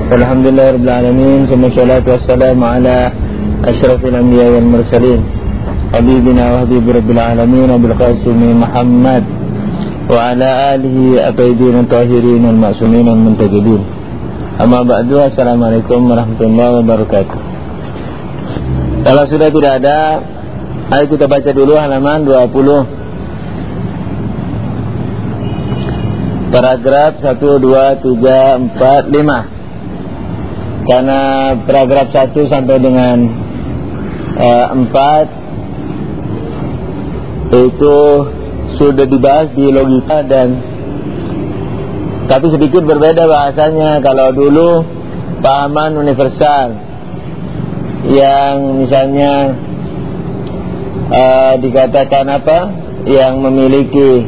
Alhamdulillah Rabbil Alamin. Wassalatu wassalamu ala asyrafil anbiya wal mursalin habibina wa habib Rabbil Alamin Abil Qasim Muhammad wa ala alihi at-tayyibin at-tahirin al-ma'sumin al-muntajibin. Amma ba'du. Assalamualaikum warahmatullahi wabarakatuh. Kalau sudah tidak ada, ayo kita baca dulu halaman 20, paragraf 1, 2, 3, 4, 5. Karena paragraf 1 sampai dengan 4 itu sudah dibahas di logika, dan tapi sedikit berbeda bahasanya. Kalau dulu pahaman universal yang misalnya dikatakan apa, yang memiliki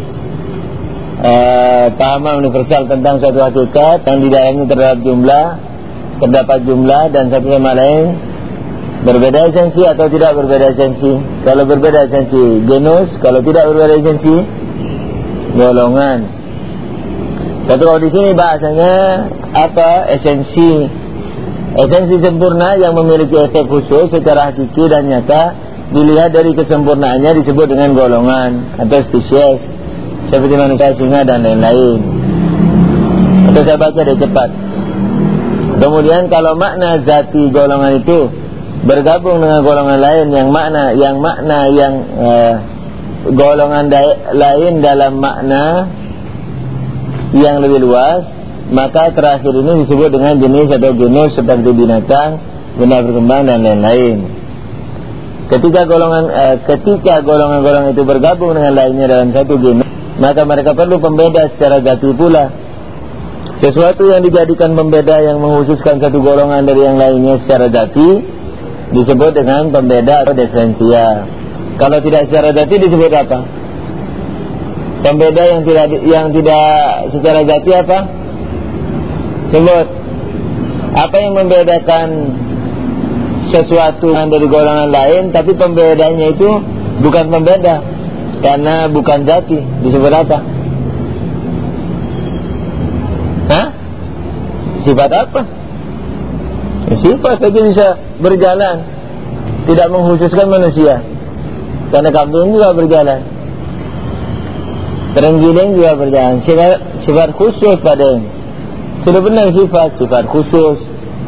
pahaman universal tentang suatu hakikat yang di dalamnya terdapat jumlah dan satu sama lain berbeda esensi atau tidak berbeda esensi. Kalau berbeda esensi genus, kalau tidak berbeda esensi golongan. Tapi kalau di sini bahasanya apa? Esensi sempurna yang memiliki efek khusus secara hakiki dan nyata, dilihat dari kesempurnaannya disebut dengan golongan atau spesies, seperti manusia, singa dan lain-lain. Atau saya baca deh cepat. Kemudian kalau makna zati golongan itu bergabung dengan golongan lain yang golongan lain dalam makna yang lebih luas, maka terakhir ini disebut dengan jenis atau genus, seperti binatang, benda berkembang dan lain-lain. Ketika golongan-golongan itu bergabung dengan lainnya dalam satu genus, maka mereka perlu pembeda secara zati pula. Sesuatu yang dijadikan pembeda yang mengkhususkan satu golongan dari yang lainnya secara zati disebut dengan pembeda atau diferensial. Kalau tidak secara zati disebut apa? Pembeda yang tidak secara zati apa? Sebut. Apa yang membedakan sesuatu dari golongan lain, tapi pembedanya itu bukan pembeda karena bukan zati, disebut apa? Sifat apa? Sifat saja bisa berjalan, tidak mengkhususkan manusia. Karena kambing juga berjalan, terenggiling juga berjalan. Sifat khusus pada ini. Sudah benar sifat khusus.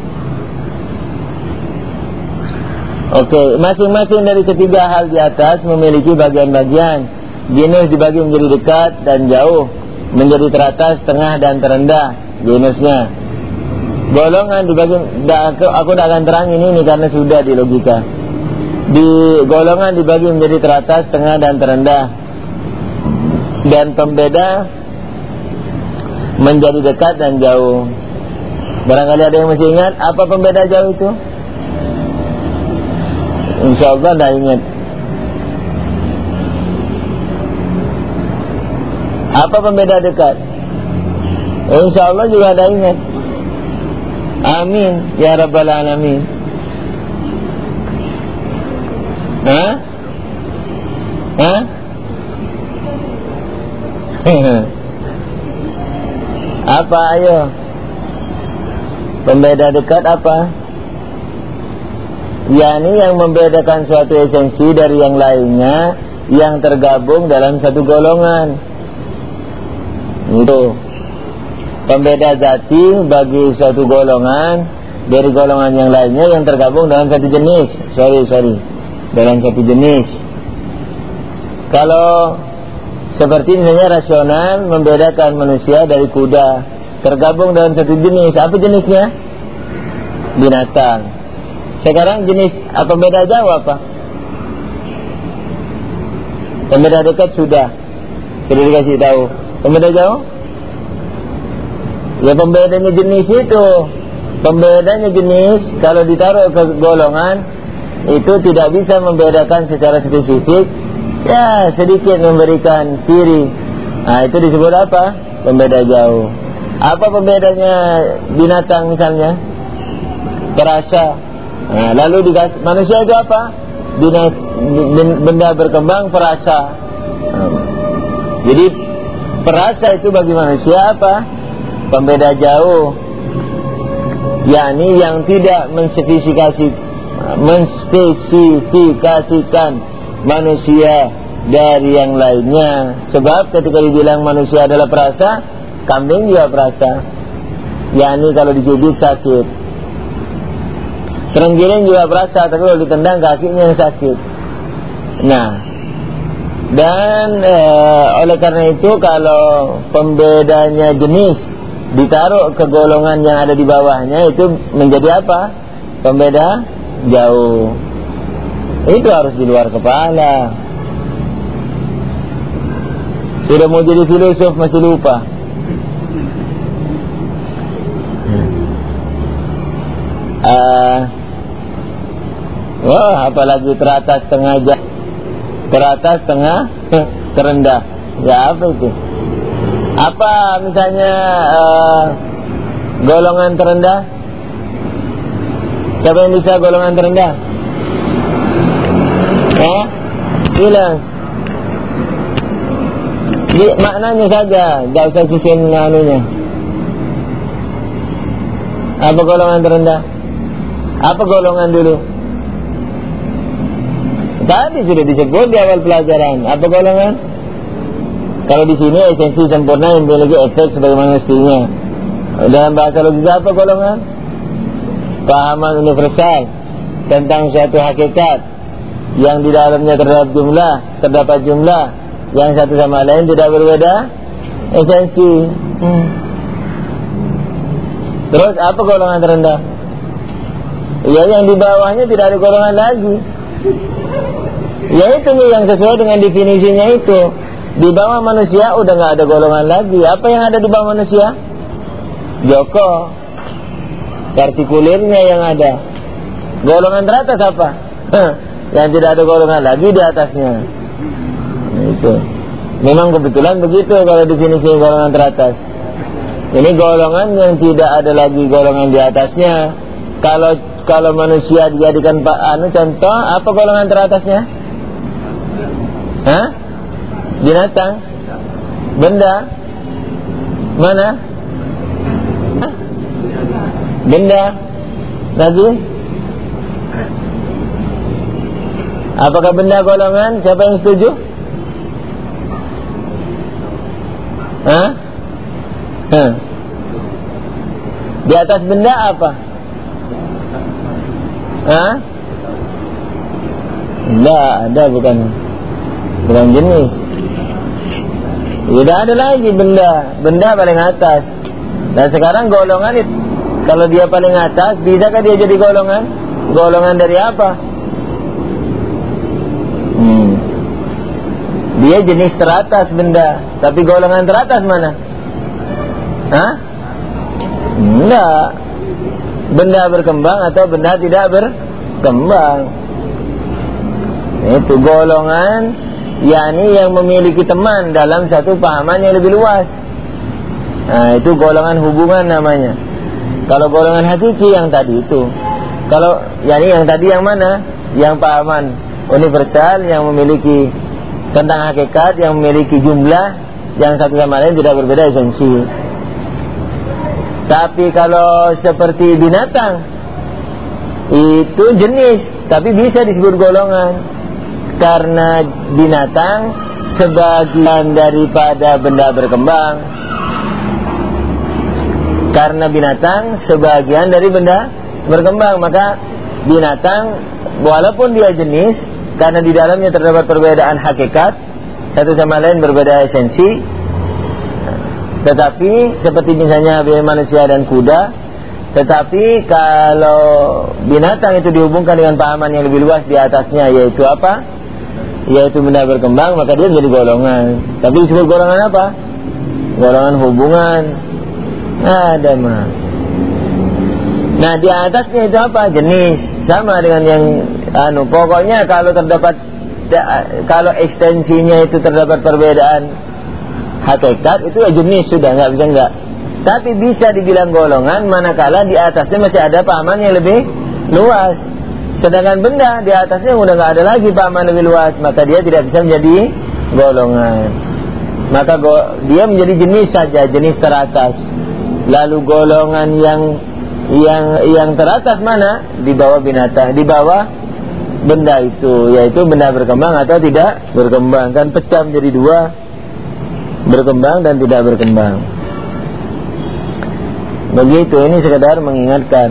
Oke, masing-masing dari ketiga hal di atas memiliki bagian-bagian. Genus dibagi menjadi dekat dan jauh, menjadi teratas, tengah dan terendah genusnya. Golongan dibagi, aku tidak akan terang ini karena sudah di logika. Di golongan dibagi menjadi teratas, tengah dan terendah, dan pembeda menjadi dekat dan jauh. Barangkali ada yang masih ingat apa pembeda jauh itu? InsyaAllah dah ingat. Apa pembeda dekat? InsyaAllah juga ada ingat. Amin ya Rabbal Alamin. Apa ayo? Pembeda dekat apa? Yani yang membedakan suatu esensi dari yang lainnya yang tergabung dalam satu golongan. Itu pembeda zati bagi suatu golongan dari golongan yang lainnya yang tergabung dalam satu jenis. Dalam satu jenis. Kalau seperti misalnya rasional membedakan manusia dari kuda, tergabung dalam satu jenis. Apa jenisnya? Binatang. Sekarang jenis pembeda jauh apa? Pembeda dekat sudah dikasih tahu. Pembeda jauh? Ya pembedanya jenis itu. Pembedanya jenis kalau ditaruh ke golongan itu tidak bisa membedakan secara spesifik. Ya sedikit memberikan ciri. Nah itu disebut apa? Pembeda jauh. Apa pembedanya binatang misalnya? Perasa. Nah, lalu manusia itu apa? Benda berkembang perasa. Jadi perasa itu bagi manusia apa? Pembeda jauh. yakni yang tidak menspesifikasikan manusia dari yang lainnya. Sebab ketika dibilang manusia adalah perasa, kambing juga perasa, yakni kalau dicubit sakit. Terenggiling juga perasa, tapi kalau ditendang kakinya yang sakit. Nah, dan oleh karena itu kalau pembedanya jenis ditaruh ke golongan yang ada di bawahnya, itu menjadi apa? Pembeda jauh. Itu harus di luar kepala. Sudah mau jadi filosof masih lupa. Wah, apalagi teratas tengah teratas tengah terendah. Ya apa itu? Apa misalnya golongan terendah? Siapa yang bisa golongan terendah? Bilang. Maknanya saja, gak usah susun anunya. Apa golongan terendah? Apa golongan dulu? Tadi sudah disebut di awal pelajaran. Apa golongan? Kalau di sini esensi sempurna yang memiliki efek sebagaimana mestinya. Dalam bahasa logika apa golongan? Pahaman universal tentang suatu hakikat yang di dalamnya terdapat jumlah yang satu sama lain tidak berbeda esensi. Terus apa golongan terendah? Ya yang di bawahnya tidak ada golongan lagi. Ya itu yang sesuai dengan definisinya itu. Di bawah manusia udah nggak ada golongan lagi. Apa yang ada di bawah manusia? Joko, partikulirnya yang ada. Golongan teratas apa? Yang tidak ada golongan lagi di atasnya. Nah, itu. Memang kebetulan begitu kalau definisi golongan teratas. Ini golongan yang tidak ada lagi golongan di atasnya. Kalau manusia dijadikan contoh, apa golongan teratasnya? Binatang? Benda? Mana? Benda? Lagi? Apakah benda golongan? Siapa yang setuju? Di atas benda apa? Enggak ada, bukan jenis. Tidak ada lagi benda paling atas. Dan sekarang golongan itu, kalau dia paling atas, bisakah dia jadi golongan? Golongan dari apa? Dia jenis teratas benda, tapi golongan teratas mana? Enggak. Benda berkembang atau benda tidak berkembang. Itu golongan, yakni yang memiliki teman dalam satu pahaman yang lebih luas. Nah, itu golongan hubungan namanya. Kalau golongan hakiki yang tadi itu. Kalau yakni yang tadi yang mana? Yang pahaman universal yang memiliki tentang hakikat, yang memiliki jumlah yang satu sama lain tidak berbeda esensi. Tapi kalau seperti binatang, itu jenis, tapi bisa disebut golongan. Karena binatang sebagian daripada benda berkembang. Karena binatang sebagian dari benda berkembang, maka binatang walaupun dia jenis, karena di dalamnya terdapat perbedaan hakikat, satu sama lain berbeda esensi. Tetapi seperti misalnya manusia dan kuda, tetapi kalau binatang itu dihubungkan dengan pahaman yang lebih luas di atasnya, yaitu apa? Yaitu benda berkembang, maka dia menjadi golongan. Tapi disebut golongan apa? Golongan hubungan. Ada mah. Nah, di atasnya itu apa? Jenis. Sama dengan yang pokoknya kalau terdapat, kalau ekstensinya itu terdapat perbedaan hakikat, itu ya jenis, sudah nggak bisa enggak. Tapi bisa dibilang golongan manakala di atasnya masih ada pahaman yang lebih luas. Sedangkan benda di atasnya udah nggak ada lagi pahaman lebih luas, maka dia tidak bisa menjadi golongan. Maka dia menjadi jenis saja, jenis teratas. Lalu golongan yang Yang teratas mana? Di bawah binatang, di bawah benda itu, yaitu benda berkembang atau tidak berkembang. Kan pecah menjadi dua, berkembang dan tidak berkembang. Begitu, ini sekedar mengingatkan.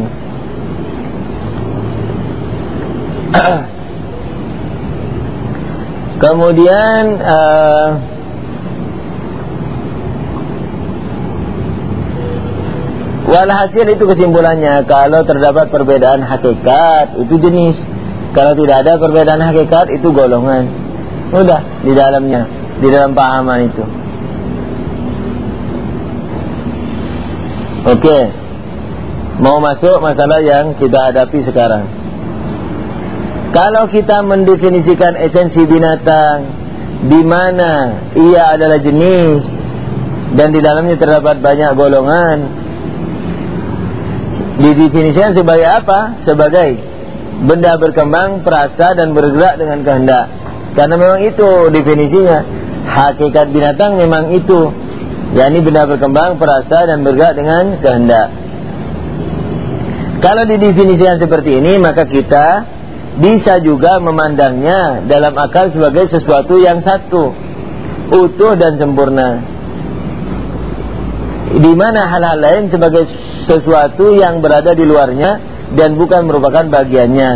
Kemudian walhasil itu kesimpulannya, kalau terdapat perbedaan hakikat itu jenis, kalau tidak ada perbedaan hakikat itu golongan. Udah di dalamnya, di dalam pahaman itu. Oke, mau masuk masalah yang kita hadapi sekarang. Kalau kita mendefinisikan esensi binatang, di mana ia adalah jenis dan di dalamnya terdapat banyak golongan, didefinisikan sebagai apa? Sebagai benda berkembang, perasa dan bergerak dengan kehendak. Karena memang itu definisinya. Hakikat binatang memang itu, yakni benda berkembang, perasa dan bergerak dengan kehendak. Kalau didefinisikan seperti ini, maka kita bisa juga memandangnya dalam akal sebagai sesuatu yang satu, utuh dan sempurna. Di mana hal-hal lain sebagai sesuatu yang berada di luarnya dan bukan merupakan bagiannya.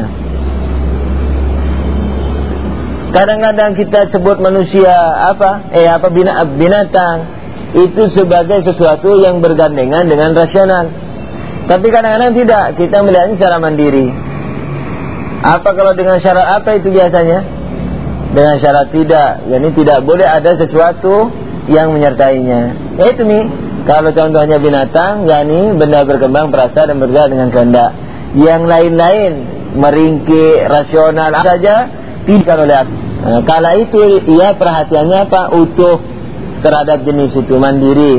Kadang-kadang kita sebut manusia binatang itu sebagai sesuatu yang bergandengan dengan rasional. Tapi kadang-kadang tidak, kita melihatnya secara mandiri. Apa kalau dengan syarat apa itu biasanya? Dengan syarat tidak, yakni tidak boleh ada sesuatu yang menyertainya. Itu nih, kalau contohnya binatang, yakni benda berkembang, perasa dan bergerak dengan kehendak. Yang lain-lain meringkik, rasional saja tidak oleh aku. Kala itu ia perhatiannya apa? Utuh terhadap jenis itu, mandiri.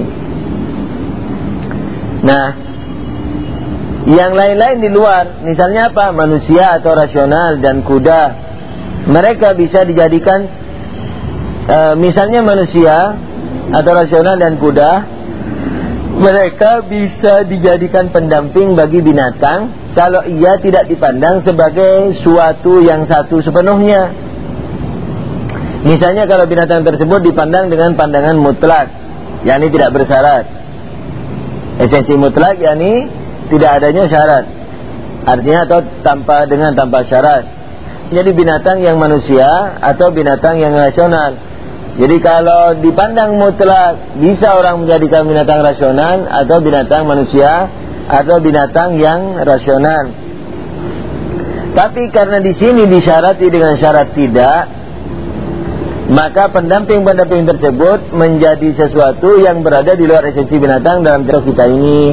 Nah, yang lain-lain di luar, misalnya apa? Manusia atau rasional dan kuda, mereka bisa dijadikan misalnya manusia atau rasional dan kuda, mereka bisa dijadikan pendamping bagi binatang kalau ia tidak dipandang sebagai suatu yang satu sepenuhnya. Misalnya kalau binatang tersebut dipandang dengan pandangan mutlak, yakni tidak bersyarat. Esensi mutlak yakni tidak adanya syarat, artinya atau tanpa syarat. Jadi binatang yang manusia atau binatang yang rasional. Jadi kalau dipandang mutlak, bisa orang menjadikan binatang rasional atau binatang manusia atau binatang yang rasional. Tapi karena di sini disyarati dengan syarat tidak, maka pendamping-pendamping tersebut menjadi sesuatu yang berada di luar esensi binatang dalam cara kita ini.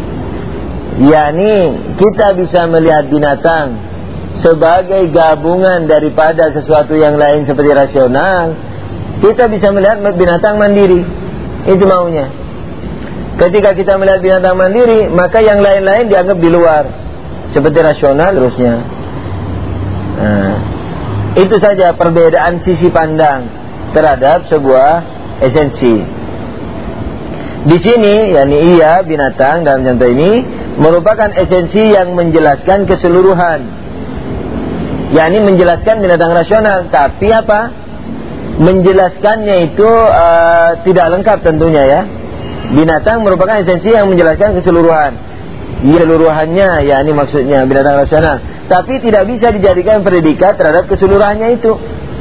yakni kita bisa melihat binatang sebagai gabungan daripada sesuatu yang lain seperti rasional. Kita bisa melihat binatang mandiri, itu maunya. Ketika kita melihat binatang mandiri, maka yang lain-lain dianggap di luar, seperti rasional terusnya. Nah, itu saja perbedaan sisi pandang terhadap sebuah esensi. Di sini, yakni ia binatang dalam contoh ini merupakan esensi yang menjelaskan keseluruhan, yakni menjelaskan binatang rasional. Tapi apa? Menjelaskannya itu tidak lengkap tentunya ya. Binatang merupakan esensi yang menjelaskan keseluruhan. Keseluruhannya, yakni maksudnya binatang rasional. Tapi tidak bisa dijadikan predikat terhadap keseluruhannya itu.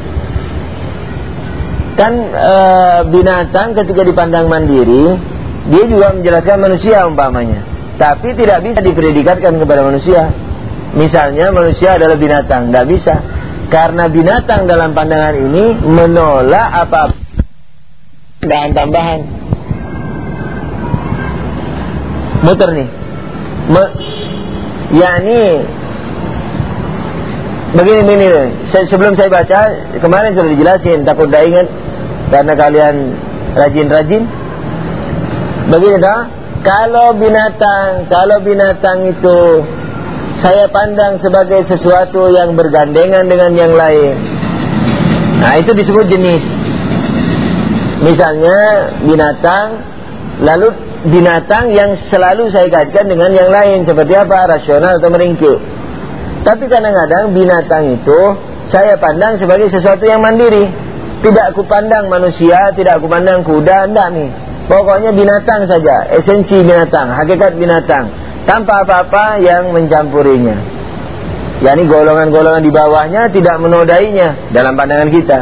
Kan binatang ketika dipandang mandiri, dia juga menjelaskan manusia umpamanya, tapi tidak bisa dipredikatkan kepada manusia. Misalnya manusia adalah binatang, tidak bisa, karena binatang dalam pandangan ini menolak apa dan tambahan. Muter nih, yakni begini. Sebelum saya baca, kemarin sudah dijelasin, takut tidak ingat karena kalian rajin-rajin. Begini dah, kalau binatang itu saya pandang sebagai sesuatu yang bergandengan dengan yang lain, nah itu disebut jenis. Misalnya binatang lalu binatang yang selalu saya kaitkan dengan yang lain. Seperti apa? Rasional atau meringkik. Tapi kadang-kadang binatang itu saya pandang sebagai sesuatu yang mandiri. Tidak aku pandang manusia, tidak aku pandang kuda, enggak nih. Pokoknya binatang saja, esensi binatang, hakikat binatang, tanpa apa-apa yang mencampurinya. yakni golongan-golongan di bawahnya tidak menodainya dalam pandangan kita.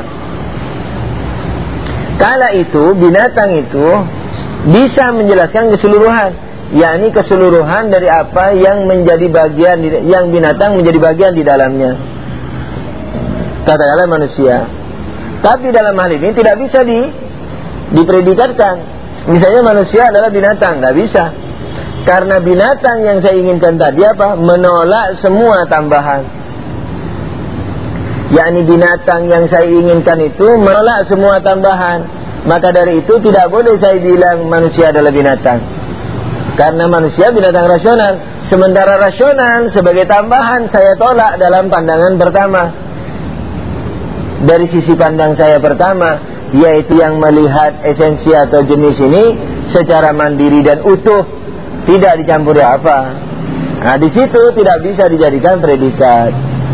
Kala itu binatang itu bisa menjelaskan keseluruhan, yakni keseluruhan dari apa yang menjadi bagian, yang binatang menjadi bagian di dalamnya. Katakanlah manusia. Tapi dalam hal ini tidak bisa dipredikatkan. Misalnya manusia adalah binatang, tidak bisa. Karena binatang yang saya inginkan tadi apa? Menolak semua tambahan. Yakni binatang yang saya inginkan itu menolak semua tambahan. Maka dari itu tidak boleh saya bilang manusia adalah binatang. Karena manusia binatang rasional. Sementara rasional sebagai tambahan saya tolak dalam pandangan pertama. Dari sisi pandang saya pertama, yaitu yang melihat esensi atau jenis ini secara mandiri dan utuh, tidak dicampuri apa. Nah, di situ tidak bisa dijadikan predikat.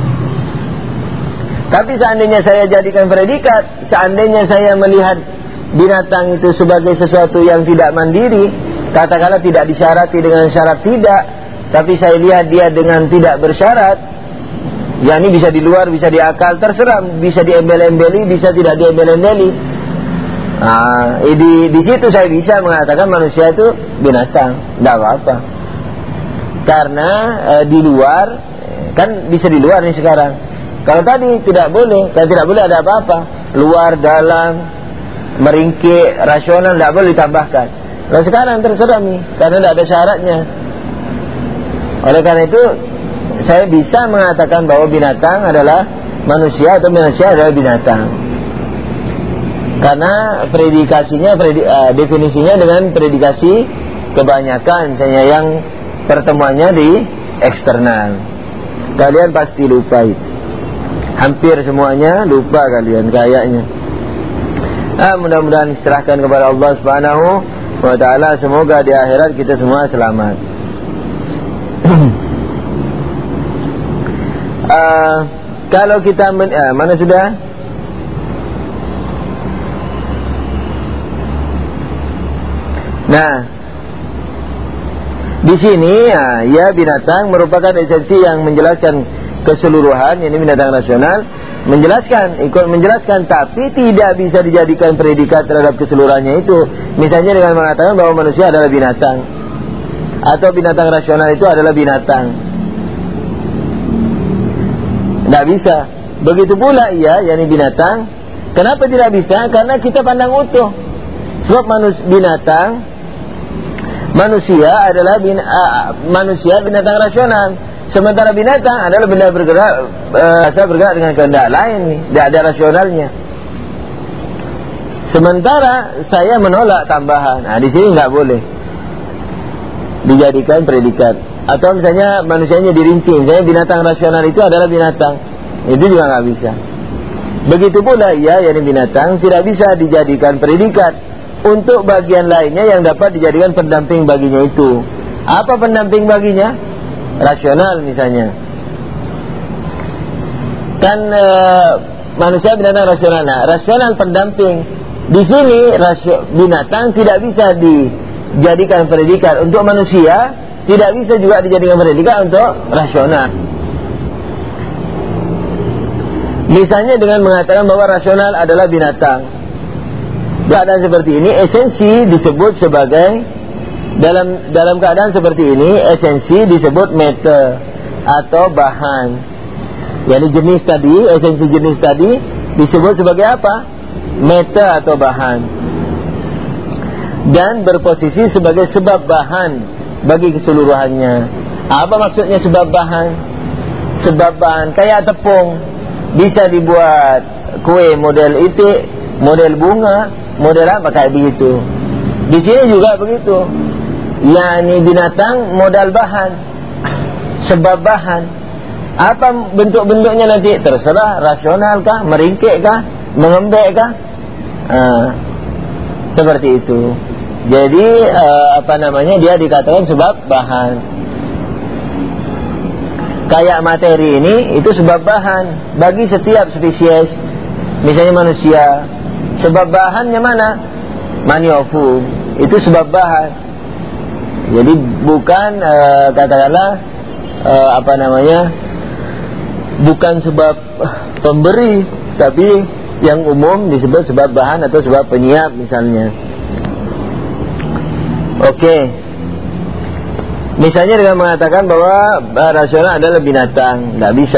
Tapi seandainya saya jadikan predikat, seandainya saya melihat binatang itu sebagai sesuatu yang tidak mandiri, katakanlah tidak disyarati dengan syarat tidak, tapi saya lihat dia dengan tidak bersyarat, yakni bisa di luar, bisa di akal, terserah, bisa diembel-embeli, bisa tidak diembel-embeli. Nah, di situ saya bisa mengatakan manusia itu binatang, tidak apa-apa. Karena di luar, kan bisa di luar nih sekarang. Kalau tadi tidak boleh, kalau tidak boleh ada apa-apa. Luar, dalam, meringkik, rasional, tidak boleh ditambahkan. Kalau sekarang terserah nih, karena tidak ada syaratnya. Oleh karena itu, saya bisa mengatakan bahwa binatang adalah manusia atau manusia adalah binatang. Karena predikasinya, definisinya dengan predikasi kebanyakan, misalnya yang pertemuannya di eksternal. Kalian pasti lupa itu. Hampir semuanya lupa kalian kayaknya. Mudah-mudahan diserahkan kepada Allah Subhanahu wa ta'ala. Semoga di akhirat kita semua selamat. Kalau kita mana sudah? Nah, di sini ya binatang merupakan esensi yang menjelaskan keseluruhan, ini binatang rasional, ikut menjelaskan, tapi tidak bisa dijadikan predikat terhadap keseluruhannya itu. Misalnya dengan mengatakan bahwa manusia adalah binatang, atau binatang rasional itu adalah binatang. Tidak bisa. Begitu pula yakni binatang. Kenapa tidak bisa? Karena kita pandang utuh. Sebab manusia adalah binatang rasional. Sementara binatang adalah benda bergerak, bergerak dengan kehendak lain, tidak ada rasionalnya. Sementara saya menolak tambahan. Nah, di sini nggak boleh dijadikan predikat. Atau misalnya manusianya dirinci, misalnya binatang rasional itu adalah binatang, itu juga nggak bisa. Begitu pula yakni binatang tidak bisa dijadikan predikat untuk bagian lainnya yang dapat dijadikan pendamping baginya itu. Apa pendamping baginya? Rasional misalnya. Kan manusia binatang rasional. Nah, rasional pendamping. Di sini binatang tidak bisa dijadikan predikat untuk manusia. Tidak bisa juga dijadikan predikat untuk rasional. Misalnya dengan mengatakan bahwa rasional adalah binatang. Keadaan seperti ini esensi disebut sebagai dalam keadaan seperti ini esensi disebut matter atau bahan. Yani jenis tadi, esensi jenis tadi disebut sebagai apa? Matter atau bahan. Dan berposisi sebagai sebab bahan bagi keseluruhannya. Apa maksudnya sebab bahan? Sebab bahan kayak tepung, bisa dibuat kue model itik, model bunga, model apa kayak begitu. Di sini juga begitu. Yani binatang modal bahan, sebab bahan. Apa bentuk-bentuknya nanti terserah, rasional kah, meringkik kah, mengembek kah, seperti itu. Jadi dia dikatakan sebab bahan. Kayak materi ini itu sebab bahan bagi setiap spesies. Misalnya manusia, sebab bahannya mana? Maniofum, itu sebab bahan. Jadi bukan bukan sebab pemberi, tapi yang umum disebut sebab bahan atau sebab penyiap misalnya. Oke. Misalnya dengan mengatakan bahwa rasional adalah binatang, tidak bisa.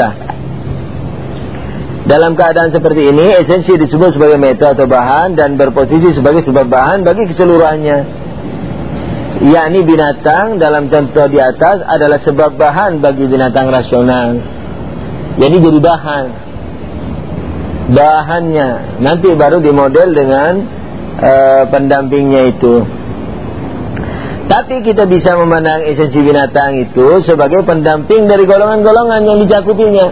Dalam keadaan seperti ini, esensi disebut sebagai meta atau bahan dan berposisi sebagai sebab bahan bagi keseluruhannya. Yakni binatang dalam contoh di atas adalah sebab bahan bagi binatang rasional. Jadi bahan. Bahannya nanti baru dimodel dengan pendampingnya itu. Tapi kita bisa memandang esensi binatang itu sebagai pendamping dari golongan-golongan yang dicakupinya.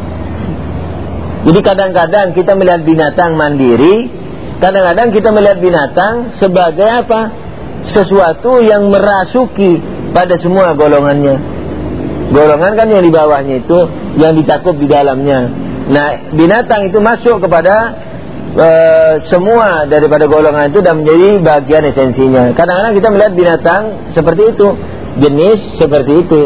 Jadi kadang-kadang kita melihat binatang mandiri, kadang-kadang kita melihat binatang sebagai apa? Sesuatu yang merasuki pada semua golongannya. Golongan kan yang di bawahnya itu yang dicakup di dalamnya. Nah, binatang itu masuk kepada semua daripada golongan itu dan menjadi bagian esensinya. Kadang-kadang kita melihat binatang seperti itu, jenis seperti itu.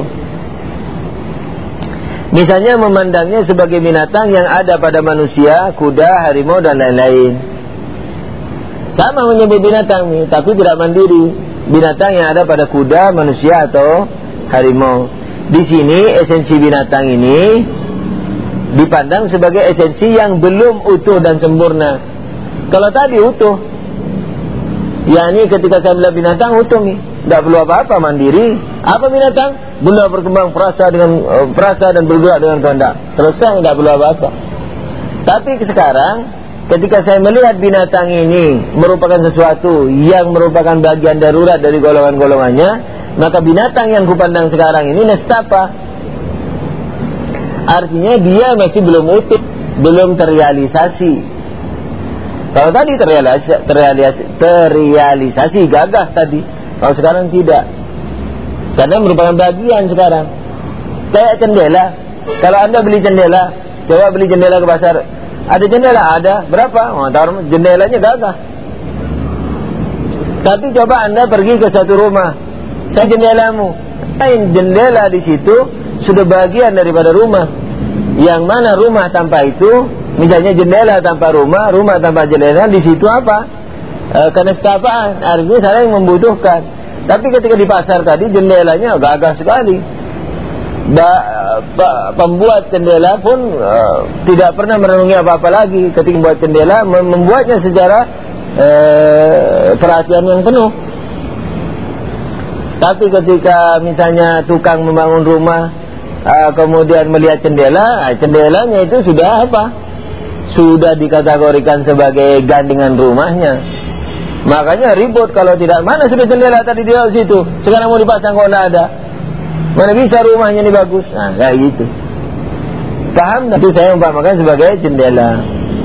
Misalnya memandangnya sebagai binatang yang ada pada manusia, kuda, harimau dan lain-lain. Sama menyebut binatang ini, tapi tidak mandiri. Binatang yang ada pada kuda, manusia atau harimau. Di sini esensi binatang ini dipandang sebagai esensi yang belum utuh dan sempurna. Kalau tadi utuh, yakni ketika saya melihat binatang utuh nih, tidak perlu apa-apa, mandiri. Apa binatang? Benda berkembang perasa dan bergerak dengan kehendak. Selesai, tidak perlu apa-apa. Tapi sekarang, ketika saya melihat binatang ini merupakan sesuatu yang merupakan bagian darurat dari golongan-golongannya, maka binatang yang kupandang sekarang ini nestapa. Artinya dia masih belum utuh, belum terrealisasi. Kalau tadi terrealisasi gagah tadi, kalau sekarang tidak. Karena merupakan bagian sekarang. Kayak jendela. Kalau Anda beli jendela, coba beli jendela ke pasar. Ada jendela? Ada. Berapa? Jendelanya gagah. Tapi coba Anda pergi ke satu rumah, saya jendelamu. Jendela di situ sudah bagian daripada rumah. Yang mana rumah tanpa itu, misalnya jendela tanpa rumah, rumah tanpa jendela, di situ apa? Kenestapaan, artinya saling membutuhkan. Tapi ketika di pasar tadi jendelanya gagah sekali. Pembuat jendela pun tidak pernah merenungi apa-apa lagi ketika membuat jendela, membuatnya secara perhatian yang penuh. Tapi ketika misalnya tukang membangun rumah, kemudian melihat jendela, jendelanya itu sudah apa? Sudah dikategorikan sebagai gandengan rumahnya. Makanya ribut kalau tidak. Mana sudah jendela tadi di situ, sekarang mau dipasang kok tidak ada. Mana bisa rumahnya ini bagus. Nah, kayak gitu. Paham? Itu saya umpamakan sebagai jendela.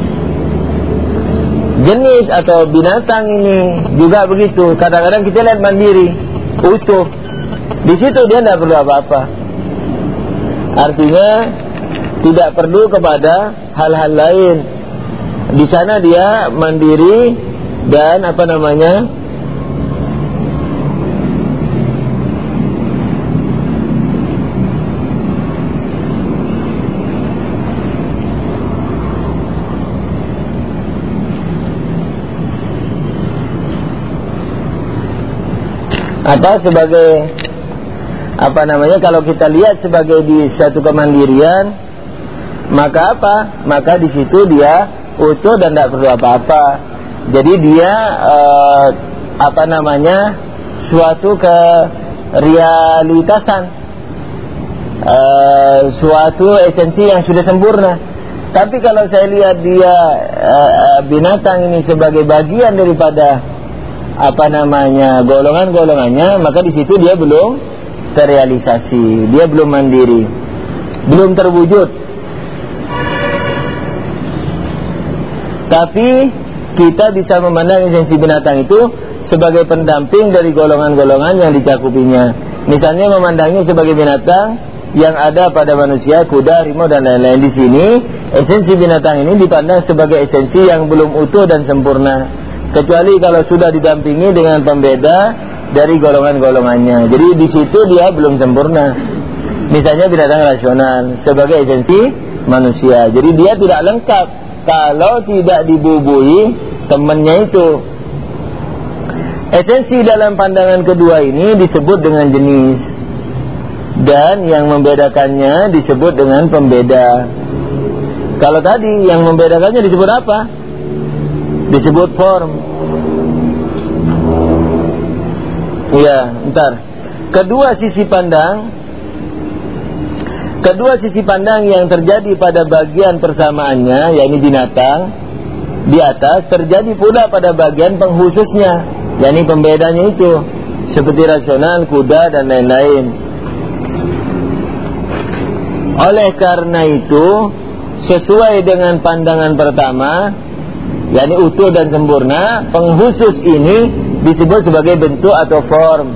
Jenis atau binatang ini juga begitu. Kadang-kadang kita lihat mandiri, utuh. Di situ dia tidak perlu apa-apa. Artinya tidak perlu kepada hal-hal lain. Di sana dia mandiri dan atas sebagai kalau kita lihat sebagai di satu kemandirian, maka apa? Maka di situ dia utuh dan tidak perlu apa-apa. Jadi dia suatu kerealitasan, suatu esensi yang sudah sempurna. Tapi kalau saya lihat dia binatang ini sebagai bagian daripada golongan-golongannya, maka di situ dia belum terrealisasi, dia belum mandiri, belum terwujud. Tapi kita bisa memandang esensi binatang itu sebagai pendamping dari golongan-golongan yang dicakupinya. Misalnya memandangnya sebagai binatang yang ada pada manusia, kuda, harimau dan lain-lain. Di sini esensi binatang ini dipandang sebagai esensi yang belum utuh dan sempurna, kecuali kalau sudah didampingi dengan pembeda dari golongan-golongannya. Jadi di situ dia belum sempurna. Misalnya binatang rasional sebagai esensi manusia. Jadi dia tidak lengkap kalau tidak dibubui temannya itu. Esensi dalam pandangan kedua ini disebut dengan jenis, dan yang membedakannya disebut dengan pembeda. Kalau tadi yang membedakannya disebut apa? Disebut form. Iya, ntar. Kedua sisi pandang yang terjadi pada bagian persamaannya, yakni binatang di atas, terjadi pula pada bagian pengkhususnya, yakni pembedanya itu, seperti rasional, kuda dan lain-lain. Oleh karena itu, sesuai dengan pandangan pertama, yakni utuh dan sempurna, pengkhusus ini disebut sebagai bentuk atau form.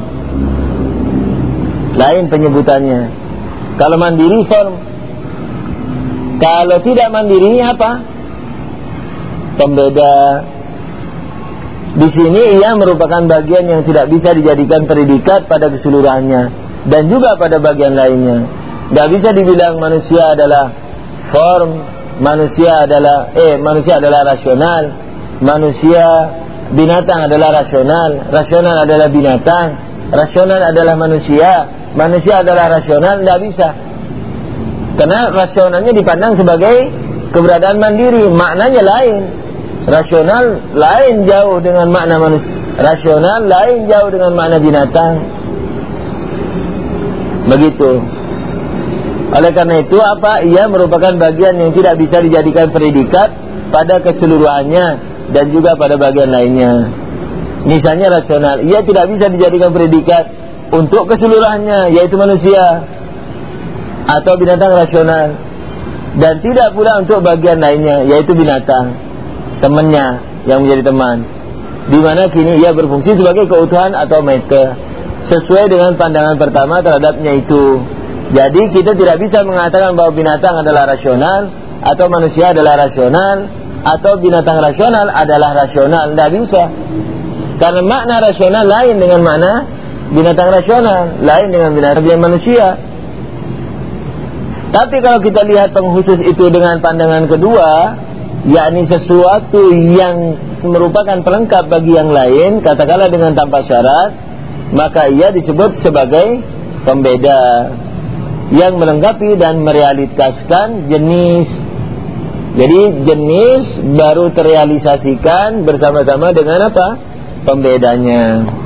Lain penyebutannya. Kalau mandiri form. Kalau tidak mandiri apa? Pembeda. Di sini ia merupakan bagian yang tidak bisa dijadikan predikat pada keseluruhannya, dan juga pada bagian lainnya. Tidak bisa dibilang manusia adalah form, manusia adalah rasional, manusia binatang adalah rasional, rasional adalah binatang, rasional adalah manusia adalah rasional. Tidak bisa, karena rasionalnya dipandang sebagai keberadaan mandiri, maknanya lain. Rasional lain jauh dengan makna manusia, rasional lain jauh dengan makna binatang. Begitu. Oleh karena itu apa? Ia merupakan bagian yang tidak bisa dijadikan predikat pada keseluruhannya dan juga pada bagian lainnya. Misalnya rasional, ia tidak bisa dijadikan predikat untuk keseluruhannya, yaitu manusia atau binatang rasional, dan tidak pula untuk bagian lainnya, yaitu binatang, temannya yang menjadi teman, di mana kini ia berfungsi sebagai keutuhan atau meta, sesuai dengan pandangan pertama terhadapnya itu. Jadi kita tidak bisa mengatakan bahwa binatang adalah rasional, atau manusia adalah rasional, atau binatang rasional adalah rasional. Tidak bisa, karena makna rasional lain dengan makna binatang rasional, lain dengan binatang manusia. Tapi kalau kita lihat pengkhusus itu dengan pandangan kedua, yakni sesuatu yang merupakan pelengkap bagi yang lain, katakanlah dengan tanpa syarat, maka ia disebut sebagai pembeda yang melengkapi dan merealitaskan jenis. Jadi jenis baru terrealisasikan bersama-sama dengan apa? Pembedanya.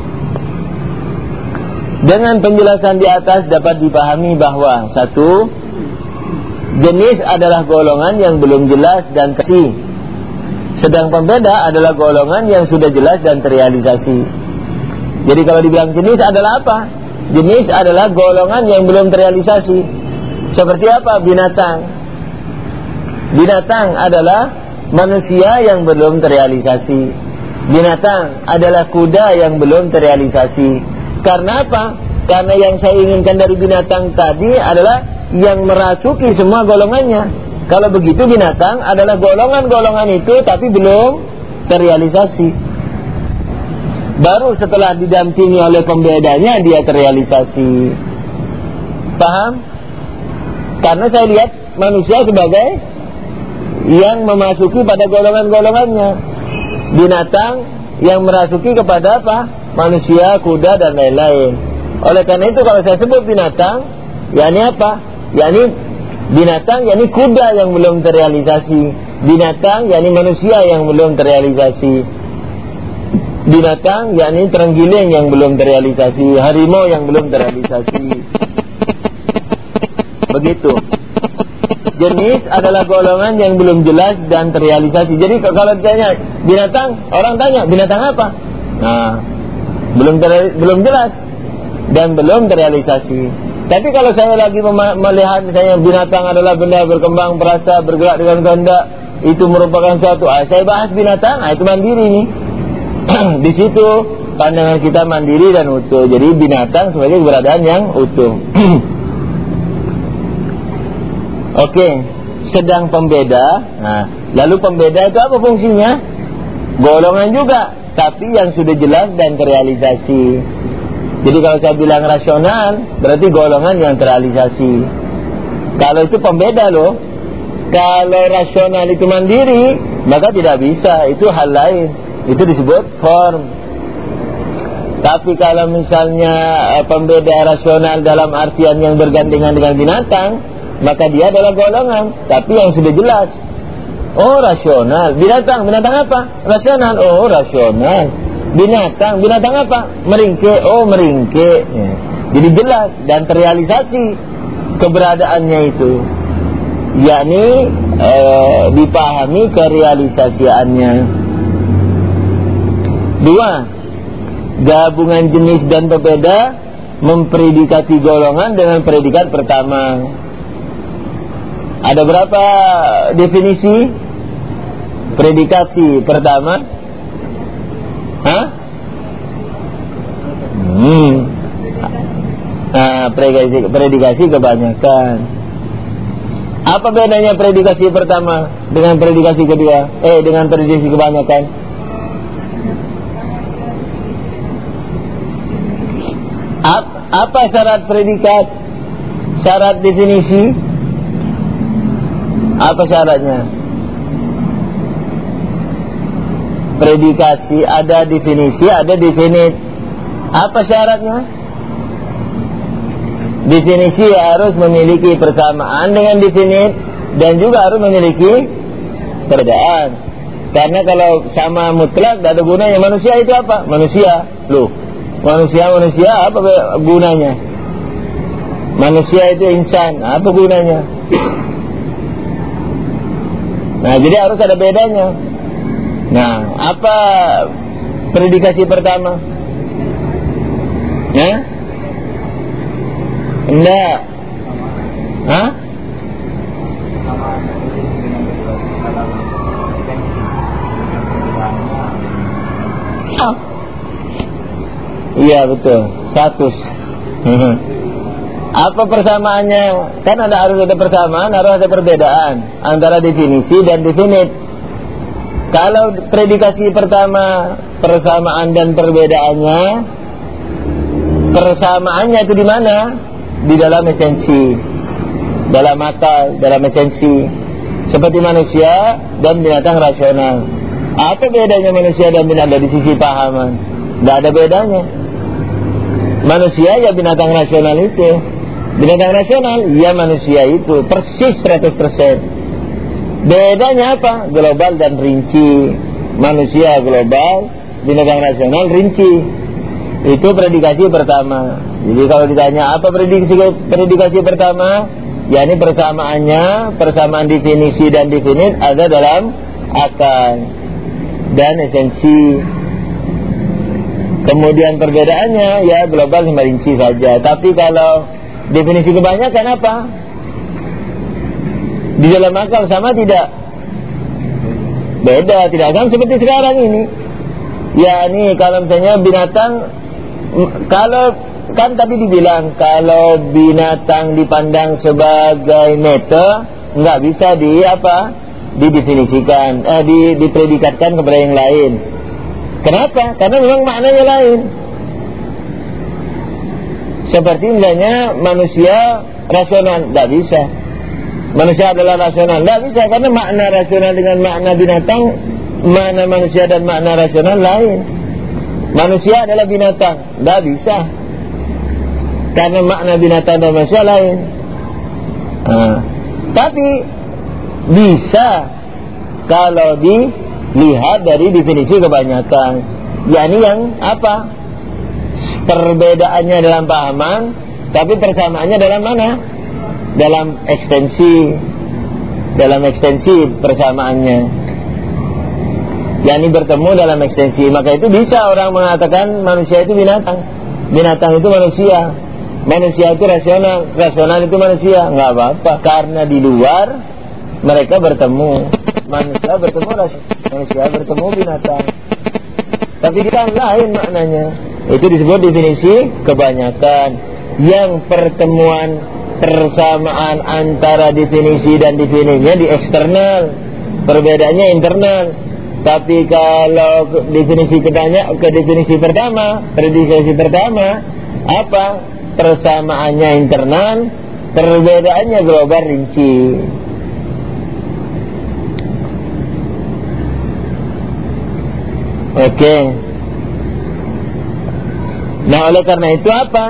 Dengan penjelasan di atas dapat dipahami bahwa satu, jenis adalah golongan yang belum jelas dan kasih, sedang pembeda adalah golongan yang sudah jelas dan terrealisasi. Jadi kalau dibilang jenis adalah apa? Jenis adalah golongan yang belum terrealisasi. Seperti apa? Binatang. Binatang adalah manusia yang belum terrealisasi. Binatang adalah kuda yang belum terrealisasi. Karena apa? Karena yang saya inginkan dari binatang tadi adalah yang merasuki semua golongannya. Kalau begitu binatang adalah golongan-golongan itu tapi belum terrealisasi. Baru setelah didampingi oleh pembedanya dia terrealisasi. Paham? Karena saya lihat manusia sebagai yang memasuki pada golongan-golongannya. Binatang yang merasuki kepada apa? Manusia, kuda dan lain-lain. Oleh karena itu kalau saya sebut binatang, yakni apa? Yakni binatang, yakni kuda yang belum terrealisasi. Binatang, yakni manusia yang belum terrealisasi. Binatang, yakni terenggiling yang belum terrealisasi. Harimau yang belum terrealisasi. Begitu. Jenis adalah golongan yang belum jelas dan terrealisasi. Jadi kalau ditanya binatang, orang tanya binatang apa? Nah, belum jelas dan belum terrealisasi. Tapi kalau saya lagi melihat misalnya binatang adalah benda berkembang, berasa, bergerak dengan kehendak, itu merupakan suatu. Saya bahas binatang, itu mandiri nih. Di situ pandangan kita mandiri dan utuh. Jadi binatang sebagai keberadaan yang utuh. Oke, sedang pembeda. Nah, lalu pembeda itu apa fungsinya? Golongan juga, tapi yang sudah jelas dan terrealisasi. Jadi kalau saya bilang rasional, berarti golongan yang terrealisasi. Kalau itu pembeda loh. Kalau rasional itu mandiri, maka tidak bisa, itu hal lain. Itu disebut form. Tapi kalau misalnya pembeda rasional dalam artian yang bergandengan dengan binatang, maka dia adalah golongan, tapi yang sudah jelas. Oh, rasional. Binatang apa? Rasional. Oh, rasional. Binatang apa? Meringke. Oh, meringke. Ya. Jadi jelas dan terrealisasi keberadaannya itu. Yakni dipahami kerealisasiannya. 2. Gabungan jenis dan pembeda mempredikati golongan dengan predikat pertama. Ada berapa definisi predikasi pertama? Predikasi kebanyakan. Apa bedanya predikasi pertama dengan predikasi kedua? Dengan predikasi kebanyakan? Apa syarat predikat? Syarat definisi? Apa syaratnya? Predikasi ada definisi, ada definit. Apa syaratnya? Definisi harus memiliki persamaan dengan definit dan juga harus memiliki perbedaan. Karena kalau sama mutlak tidak ada gunanya. Manusia itu apa? Manusia. Loh, manusia apa gunanya? Manusia itu insan. Apa gunanya? Nah, jadi harus ada bedanya. Nah, apa predikasi pertama? Ya? Enggak. Hah? Iya betul. Status. Apa persamaannya? Kan harus ada persamaan, harus ada perbedaan antara definisi dan definit. Kalau predikasi pertama persamaan dan perbedaannya, persamaannya itu di mana? Di dalam esensi, dalam akal, dalam esensi. Seperti manusia dan binatang rasional. Apa bedanya manusia dan binatang di sisi pahaman? Tidak ada bedanya. Manusia ya binatang rasional itu. Binatang rasional ya manusia itu. Persis 100%. Bedanya apa? Global dan rinci. Manusia global, binatang rasional rinci. Itu predikasi pertama. Jadi kalau ditanya apa predikasi pertama, yakni persamaannya, persamaan definisi dan definit ada dalam akal dan esensi. Kemudian perbedaannya ya global sama rinci saja. Tapi kalau definisi kebanyakan apa? Di dalam akal sama tidak? Beda, tidak sama seperti sekarang ini. Ya ini kalau misalnya binatang, kalau kan tadi dibilang kalau binatang dipandang sebagai meta, nggak bisa didefinisikan, dipredikatkan kepada yang lain. Kenapa? Karena memang maknanya lain. Seperti misalnya manusia rasional, nggak bisa. Manusia adalah rasional, nggak bisa karena makna rasional dengan makna binatang, makna manusia dan makna rasional lain. Manusia adalah binatang, nggak bisa. Karena makna binatang dan manusia lain. Tapi bisa kalau dilihat dari definisi kebanyakan. yakni yang apa? Perbedaannya dalam pahaman, tapi persamaannya dalam mana? Dalam ekstensi persamaannya. yakni bertemu dalam ekstensi. Maka itu bisa orang mengatakan manusia itu binatang, binatang itu manusia, manusia itu rasional, rasional itu manusia. Nggak apa-apa, karena di luar mereka bertemu. Manusia bertemu rasional, manusia bertemu binatang. tapi kita lain maknanya. Itu disebut definisi kebanyakan. Yang pertemuan persamaan antara definisi dan definisinya di eksternal, perbedaannya internal. Tapi kalau definisi ke definisi pertama, predikasi pertama, apa? Persamaannya internal, perbedaannya global rinci. Oke. Nah, oleh karena itu apa?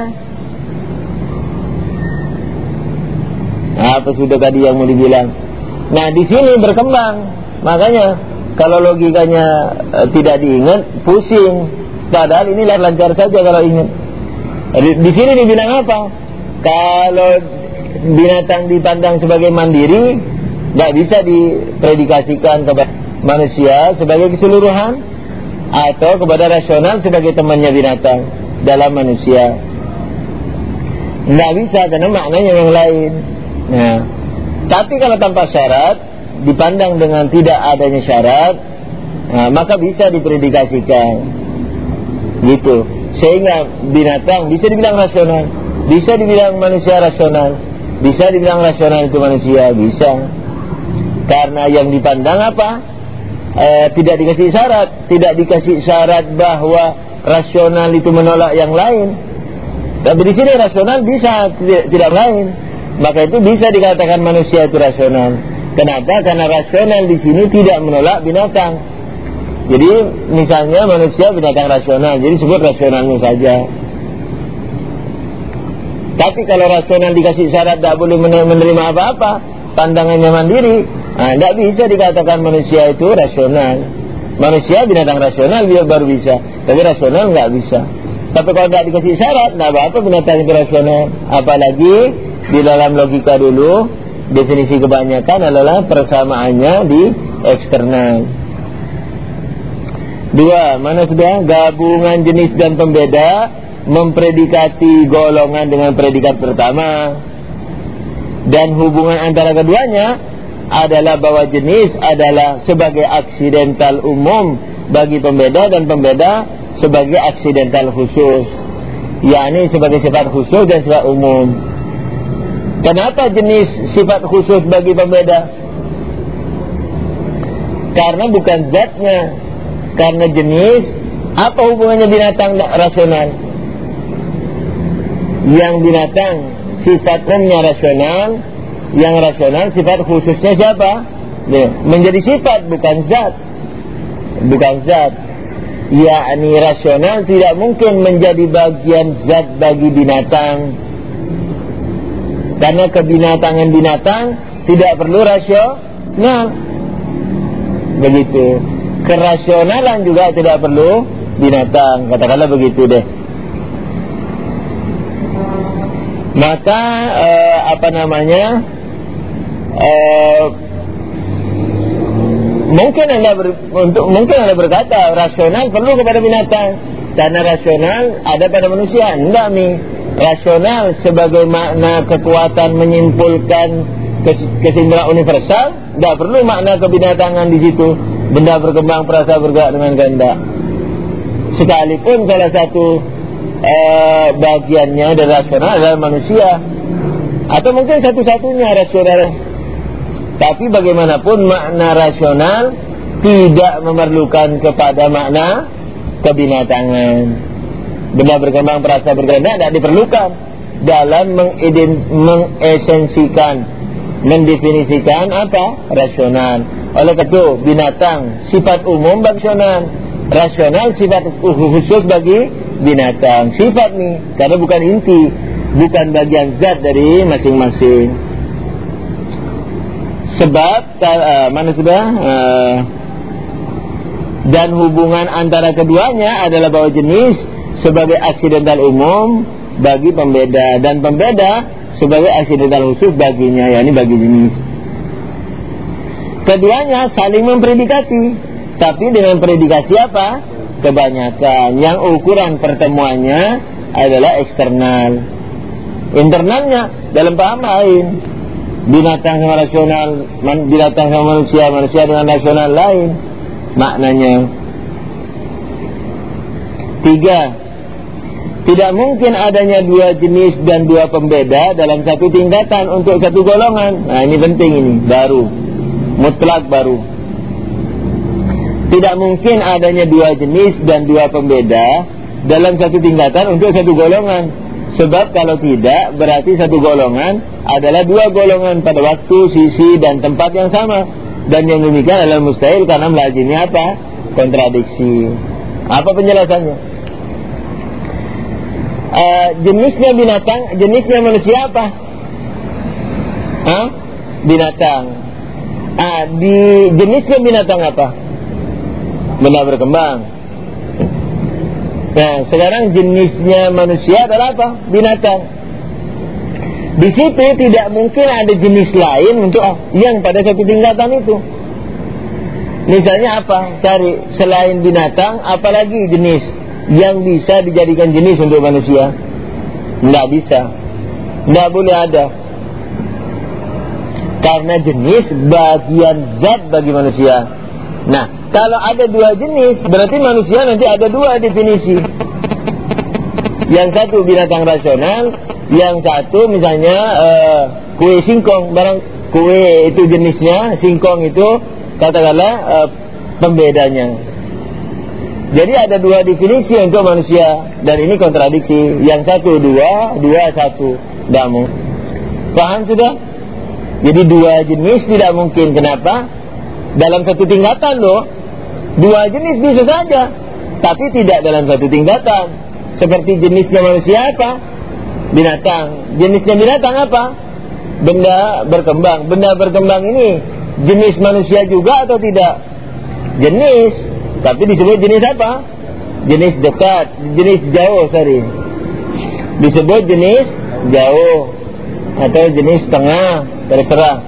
Apa sudah tadi yang mau dibilang? Nah, di sini berkembang. Makanya kalau logikanya tidak diingat, pusing. Padahal ini lancar saja kalau ingat. Di sini dibilang apa? Kalau binatang dipandang sebagai mandiri, tidak bisa dipredikasikan kepada manusia sebagai keseluruhan, atau kepada rasional sebagai temannya binatang dalam manusia. Tidak bisa, karena maknanya yang lain. Nah, tapi kalau tanpa syarat, dipandang dengan tidak adanya syarat, nah, maka bisa dipredikasikan. Gitu. Sehingga binatang bisa dibilang rasional, bisa dibilang manusia rasional, bisa dibilang rasional itu manusia, bisa. Karena yang dipandang apa? Tidak dikasih syarat, tidak dikasih syarat bahwa rasional itu menolak yang lain. Tapi di sini rasional bisa tidak lain, maka itu bisa dikatakan manusia itu rasional. Kenapa? Karena rasional di sini tidak menolak binatang. Jadi misalnya manusia binatang rasional, jadi sebut rasionalnya saja. Tapi kalau rasional dikasih syarat tidak boleh menerima apa-apa, pandangannya mandiri, tidak bisa dikatakan manusia itu rasional. Manusia binatang rasional dia baru bisa, tapi rasional nggak bisa. Tapi kalau tidak dikasih syarat, tidak apa-apa binatang itu rasional. Apalagi di dalam logika dulu, definisi kebanyakan adalah persamaannya di eksternal. 2. Mana sudah? Gabungan jenis dan pembeda mempredikati golongan dengan predikat pertama. Dan hubungan antara keduanya adalah bahwa jenis adalah sebagai aksidental umum bagi pembeda, dan pembeda sebagai aksidental khusus, yakni sebagai sifat khusus dan sifat umum. Kenapa jenis sifat khusus bagi pembeda? Karena bukan zatnya. Karena jenis, apa hubungannya binatang rasional? Yang binatang sifatnya rasional, yang rasional sifat khususnya siapa? Menjadi sifat, bukan zat. Bukan zat. Yakni rasional tidak mungkin menjadi bagian zat bagi binatang. Karena kebinatangan binatang tidak perlu rasional. Begitu. Kerasionalan juga tidak perlu binatang. Katakanlah begitu deh. Maka mungkin anda berkata rasional perlu kepada binatang, karena rasional ada pada manusia. Enggak nih. Rasional sebagai makna kekuatan menyimpulkan kesimpulan universal, tidak perlu makna kebinatangan di situ. Benda berkembang, perasa, bergerak dengan kehendak. Sekalipun salah satu bagiannya dari rasional adalah manusia, atau mungkin satu-satunya rasional. Tapi bagaimanapun makna rasional tidak memerlukan kepada makna kebinatangan. Benda berkembang, perasa, bergerak tidak diperlukan dalam mengesensikan, mendefinisikan apa? Rasional. Oleh itu binatang sifat umum bagi rasional sifat khusus bagi binatang. Sifat nih, karena bukan inti, bukan bagian zat dari masing-masing. Sebab mana sudah? Dan hubungan antara keduanya adalah bahwa jenis sebagai aksidental umum bagi pembeda, dan pembeda sebagai aksidental khusus baginya, yakni bagi jenis. Keduanya saling mempredikasi, tapi dengan predikasi apa? Kebanyakan. Yang ukuran pertemuannya adalah eksternal. Internalnya dalam paham lain. Binatang sama rasional, binatang sama manusia, manusia dengan rasional lain maknanya. 3. Tidak mungkin adanya dua jenis dan dua pembeda dalam satu tingkatan untuk satu golongan. Nah, ini penting, ini baru, mutlak baru. Tidak mungkin adanya dua jenis dan dua pembeda dalam satu tingkatan untuk satu golongan. Sebab kalau tidak, berarti satu golongan adalah dua golongan pada waktu, sisi, dan tempat yang sama. Dan yang demikian adalah mustahil karena melazimi apa? Kontradiksi. Apa penjelasannya? Jenisnya binatang, jenisnya manusia apa? Binatang. Di jenisnya binatang apa? Benda berkembang. Nah, sekarang jenisnya manusia adalah apa? Binatang. Di situ tidak mungkin ada jenis lain untuk yang pada satu tingkatan itu. Misalnya apa? Cari selain binatang, apalagi jenis yang bisa dijadikan jenis untuk manusia? Tidak bisa, tidak boleh ada. Karena jenis bagian zat bagi manusia. Nah, kalau ada dua jenis, berarti manusia nanti ada dua definisi. Yang satu binatang rasional, yang satu misalnya kue singkong. Barang kue itu jenisnya, singkong itu katakanlah pembedanya. Jadi ada dua definisi untuk manusia, dan ini kontradiksi. Yang satu dua, dua satu. Damu. Paham sudah? Jadi dua jenis tidak mungkin. Kenapa? Dalam satu tingkatan loh. Dua jenis bisa saja, tapi tidak dalam satu tingkatan. Seperti jenisnya manusia apa? Binatang. Jenisnya binatang apa? Benda berkembang. Benda berkembang ini jenis manusia juga atau tidak? Jenis, tapi disebut jenis apa? Jenis dekat, jenis jauh, sorry. Disebut jenis jauh atau jenis tengah, terserah.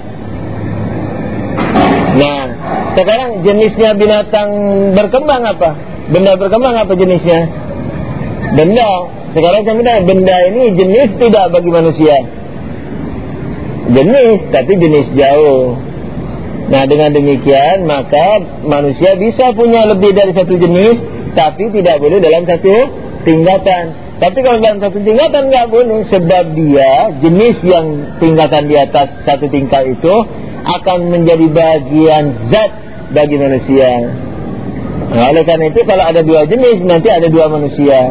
Nah, sekarang jenisnya binatang berkembang apa? Benda berkembang apa jenisnya? Benda. Sekarang saya bilang benda ini jenis tidak bagi manusia. Jenis, tapi jenis jauh. Nah, dengan demikian maka manusia bisa punya lebih dari satu jenis, tapi tidak boleh dalam satu tingkatan. Tapi kalau dalam satu tingkatan nggak boleh, sebab dia jenis yang tingkatan di atas satu tingkat itu akan menjadi bagian zat bagi manusia. Nah, oleh karena itu kalau ada dua jenis nanti ada dua manusia.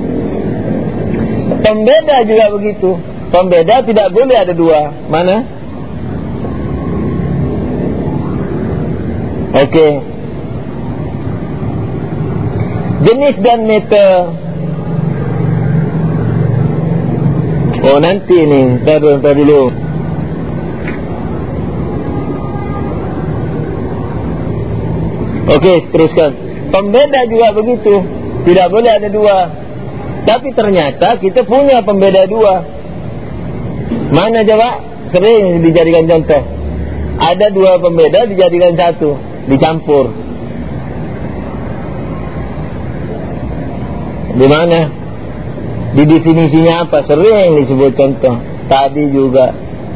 Pembeda juga begitu. Pembeda tidak boleh ada dua. Mana? Oke. Jenis dan meta. Oh, nanti nih. Ntar dulu. Oke, teruskan. Pembeda juga begitu. Tidak boleh ada dua. Tapi ternyata kita punya pembeda dua. Mana coba? Sering dijadikan contoh. Ada dua pembeda dijadikan satu, dicampur. Di mana? Di definisinya apa? Sering disebut contoh. Tadi juga.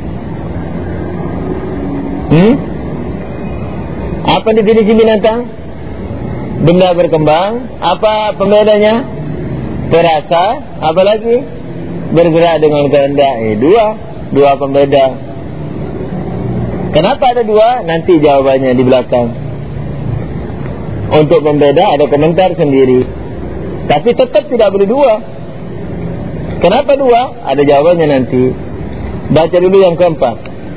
Apa definisi binatang? Benda berkembang. Apa pembedanya? Perasa. Apa lagi? Bergerak dengan kehendak. Dua pembeda. Kenapa ada dua? Nanti jawabannya di belakang. Untuk pembeda ada komentar sendiri. Tapi tetap tidak boleh dua. Kenapa dua? Ada jawabannya nanti. Baca dulu yang keempat.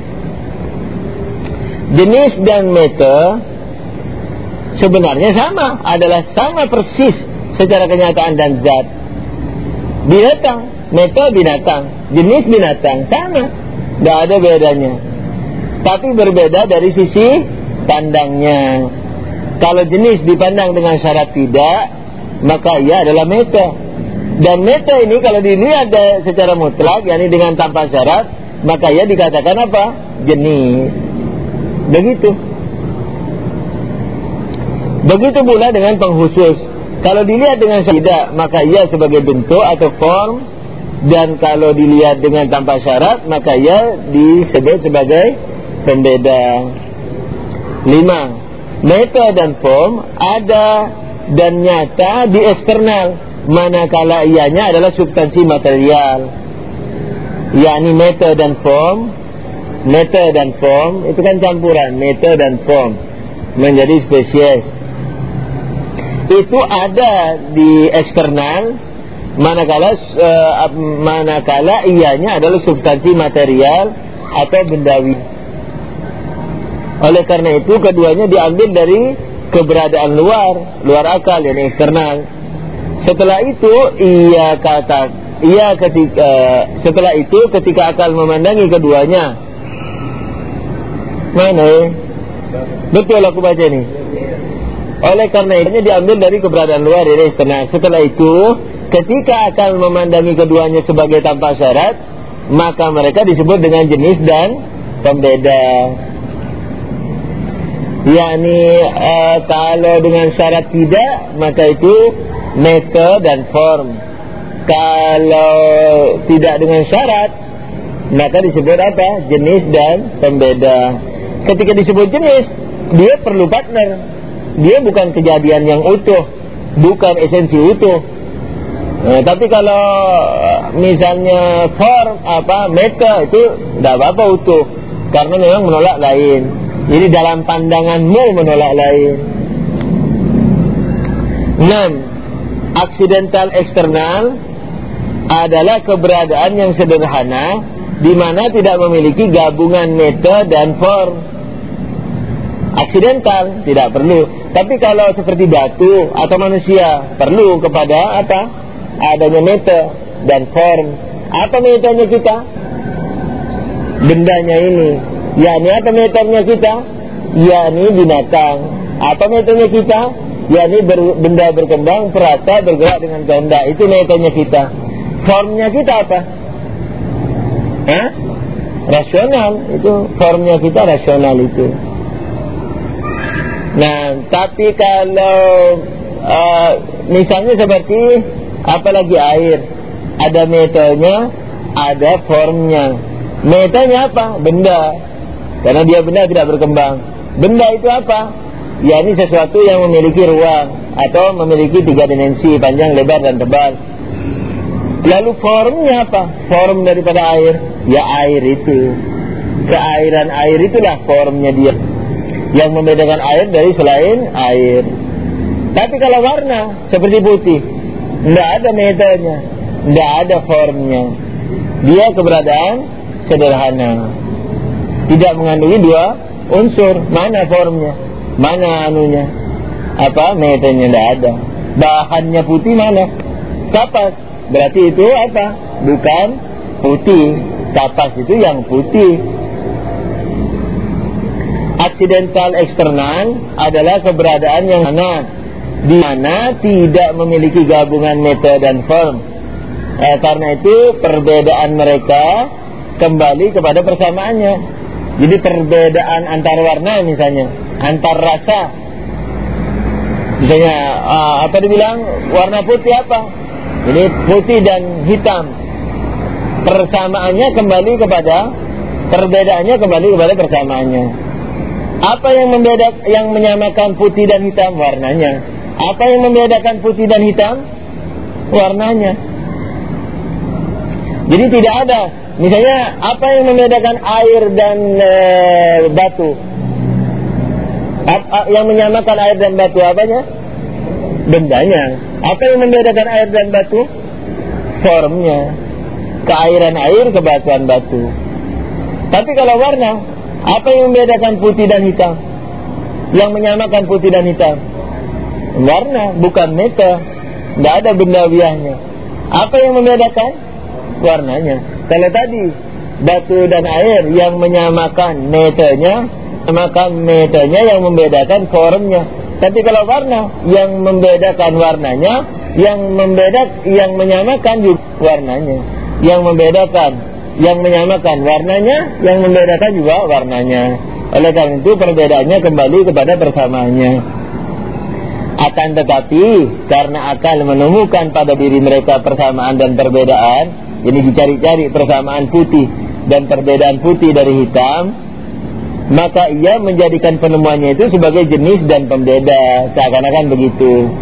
Jenis dan meta sebenarnya sama, adalah sama persis secara kenyataan dan zat. Binatang, meta binatang, jenis binatang sama, tidak ada bedanya. Tapi berbeda dari sisi pandangnya. Kalau jenis dipandang dengan syarat tidak, maka ia adalah meta. Dan meta ini kalau dilihat secara mutlak, yakni dengan tanpa syarat, maka ia dikatakan apa? Jenis. Begitu. Begitu pula dengan pengkhusus. Kalau dilihat dengan tidak, maka ia sebagai bentuk atau form. Dan kalau dilihat dengan tanpa syarat, maka ia disebut sebagai pembeda. 5. Meta dan form ada dan nyata di eksternal. manakala ianya adalah substansi material, yakni matter dan form. Matter dan form itu kan campuran matter dan form menjadi spesies. Itu ada di eksternal manakala ianya adalah substansi material atau bendawi. Oleh karena itu keduanya diambil dari keberadaan luar akal, yang eksternal. Setelah itu ketika akal memandangi keduanya, mana? Betul aku baca ini. Oleh karena itu diambil dari keberadaan luar, dari eksternal. Setelah itu ketika akal memandangi keduanya sebagai tanpa syarat, maka mereka disebut dengan jenis dan pembeda. Yakni kalau dengan syarat tidak, maka itu matter dan form. Kalau tidak dengan syarat, maka disebut apa? Jenis dan pembeda. Ketika disebut jenis, dia perlu partner. Dia bukan kejadian yang utuh, bukan esensi utuh. Tapi kalau misalnya form matter, itu tidak apa-apa utuh, karena memang menolak lain. Jadi dalam pandanganmu menolak lain. 6. Accidental eksternal adalah keberadaan yang sederhana, di mana tidak memiliki gabungan matter dan form. Accidental tidak perlu. Tapi kalau seperti batu atau manusia, perlu kepada apa? Adanya matter dan form. Apa matternya kita? Bendanya ini. Yakni apa matternya kita? Yakni binatang. Apa matternya kita? Yakni benda berkembang, perasa, bergerak dengan kehendak. Itu matternya kita. Formnya kita apa? Rasional. Itu formnya kita rasional itu. Nah, tapi kalau misalnya seperti apalagi air, ada matternya, ada formnya. Matternya apa? Benda. Karena dia benda tidak berkembang. Benda itu apa? Ya, ini sesuatu yang memiliki ruang atau memiliki 3 dimensi, panjang, lebar, dan tebal. Lalu formnya apa? Form daripada air. Ya, air itu. Keairan air itulah formnya dia, yang membedakan air dari selain air. Tapi kalau warna seperti putih, tidak ada matternya, tidak ada formnya. Dia keberadaan sederhana, tidak mengandungi 2 unsur. Mana formnya? Mana anunya? Apa matternya? Tidak ada. Bahannya putih mana? Kapas. Berarti itu apa? Bukan putih. Kapas itu yang putih. Accidental eksternal adalah keberadaan yang di mana tidak memiliki gabungan matter dan form. Karena itu perbedaan mereka kembali kepada persamaannya. Jadi perbedaan antar warna misalnya, antar rasa. Misalnya apa dibilang warna putih apa? Ini putih dan hitam. Persamaannya kembali kepada perbedaannya kembali kepada persamaannya. Apa yang menyamakan putih dan hitam? Warnanya. Apa yang membedakan putih dan hitam? Warnanya. Jadi tidak ada. Misalnya apa yang membedakan air dan batu? Yang menyamakan air dan batu apanya? Bendanya. Apa yang membedakan air dan batu? Formnya. Keairan air, kebatuan batu. Tapi kalau warna, apa yang membedakan putih dan hitam? Yang menyamakan putih dan hitam? Warna, bukan matter. Tidak ada bendawiahnya. Apa yang membedakan? Warnanya. Kalau tadi batu dan air yang menyamakan matternya, yang membedakan formnya. Tapi kalau warna, yang membedakan warnanya, yang menyamakan juga warnanya. Yang membedakan, yang menyamakan warnanya, yang membedakan juga warnanya. Oleh karena itu perbedaannya kembali kepada persamaannya. Akan tetapi karena akal menemukan pada diri mereka persamaan dan perbedaan, jadi dicari-cari persamaan putih dan perbedaan putih dari hitam, maka ia menjadikan penemuannya itu sebagai jenis dan pembeda, seakan-akan begitu.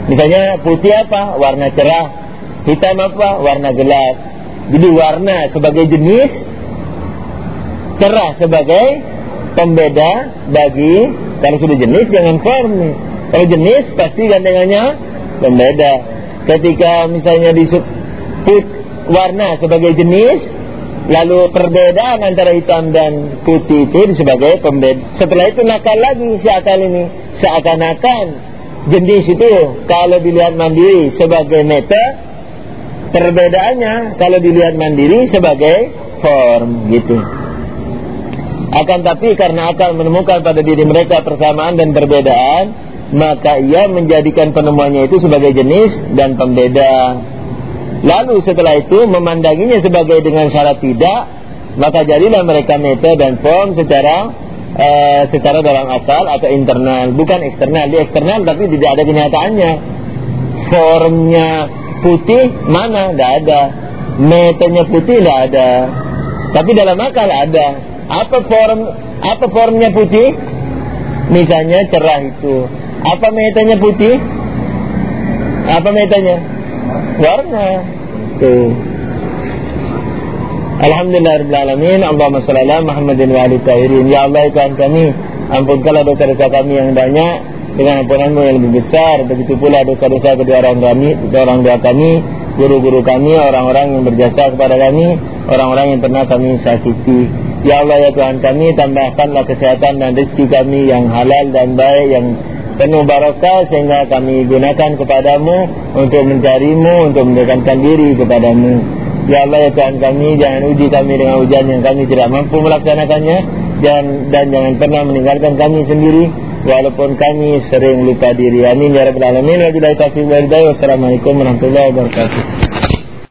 Misalnya putih apa? Warna cerah. Hitam apa? Warna gelap. Jadi warna sebagai jenis, cerah sebagai pembeda bagi. Kalau sudah jenis jangan form nih. Kalau jenis pasti gandengannya pembeda. Ketika misalnya disebut warna sebagai jenis, lalu perbedaan antara hitam dan putih itu sebagai pembeda. Setelah itu nakal lagi si akal ini. Seakan-akan jenis itu kalau dilihat mandiri sebagai meta, perbedaannya kalau dilihat mandiri sebagai form gitu. Akan tapi karena akal menemukan pada diri mereka persamaan dan perbedaan, maka ia menjadikan penemuannya itu sebagai jenis dan pembeda. Lalu setelah itu memandanginya sebagai dengan syarat tidak, maka jadilah mereka meta dan form secara dalam akal atau internal, bukan eksternal. Di eksternal tapi tidak ada kenyataannya. Formnya putih mana? Tidak ada. Metanya putih tidak ada. Tapi dalam akal ada. Apa formnya putih? Misalnya cerah itu. Apa metanya putih? Apa metanya? Warna. Tuh. Alhamdulillahirrahmanirrahim. Allahumma shalli ala Muhammadin wa ali tahirin. Ya Allah, Tuhan kami, ampunkanlah dosa-dosa kami yang banyak dengan ampunan-Mu yang lebih besar. Begitu pula dosa-dosa kedua orang tua kami, guru-guru kami, orang-orang yang berjasa kepada kami, orang-orang yang pernah kami sakiti. Ya Allah, ya Tuhan kami, tambahkanlah kesehatan dan rezeki kami yang halal dan baik, yang penuh barakah, sehingga kami gunakan kepadamu untuk mencari-Mu, untuk mendekatkan diri kepadamu. Ya Allah, ya Tuhan kami, jangan uji kami dengan ujian yang kami tidak mampu melaksanakannya, dan jangan pernah meninggalkan kami sendiri walaupun kami sering lupa diri. Amin ya rabbal alamin. Wabillahi taufiq wal hidayah. Wassalamualaikum warahmatullahi wabarakatuh.